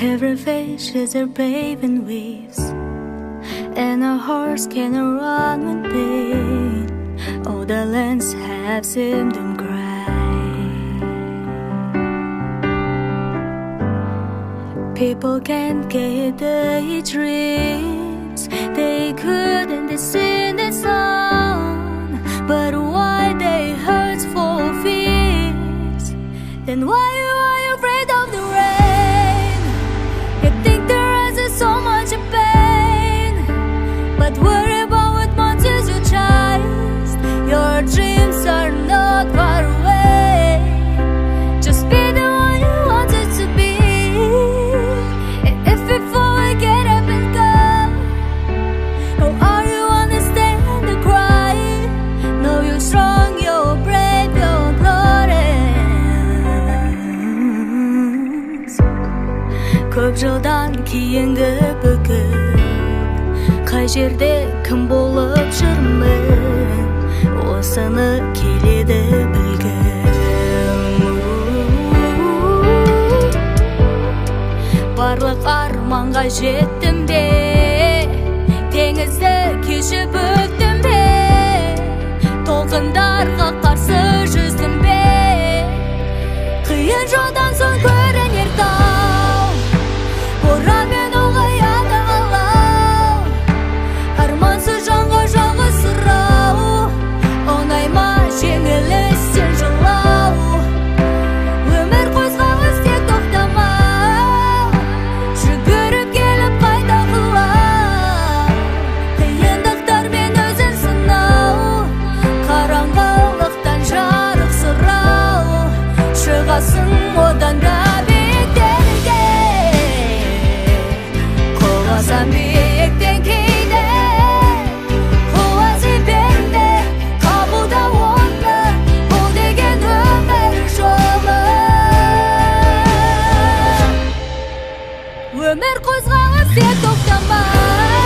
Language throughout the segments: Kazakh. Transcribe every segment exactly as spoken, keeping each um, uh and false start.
Every fish is a babe in waves, and a horse can run with pain. All the lands have seen them cry. People can't get their dreams, they couldn't sing the song. But why they hurt for fears? Then why are you afraid of the rain? You think there is so much pain, but worry about what monsters you chase. Your dreams are not far away. Just be the one you wanted to be. And if you fall, get up and go. Or are you understand the cry? Know you're strong, you're brave, you're glorious. Көп жылдан кейінгі бүгін, қай жерде кім болып жүрмін, осыны келеді білгім. Барлық арманға жеттім бе, теңізді кешіп өттім бе, толқындарға қарсы жүздім бе. Қиын жолдан соң көрінер тау, боранмен ұлғаяды алау. Армансыз жанға жалғыз сұрау, оңай ма жеңілістен жылау. Өмір қозғалыс тек тоқтамау, жүгіріп келіп қайта құлау. Қиындықтармен өзін сынау, қараңғылықтан жарық сұрау. Шығасың одан да биіктерге, құласам биіктен кейде. Құлазы берді, қабылда оны, бұл деген өмір жолы. Өмір қозғалыс тек тоқтамау.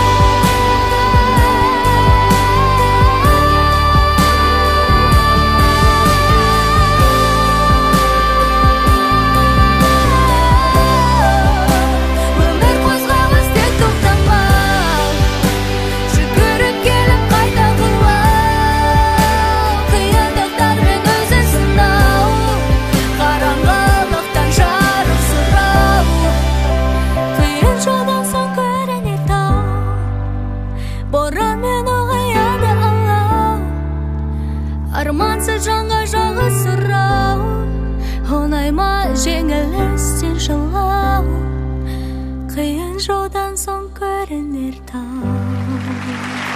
Боранмен ұлғаяды алау, армансыз жанға жалғыз сұрау. Оңай ма жеңілістен жылау, қиын жолдан соң көрінер тау.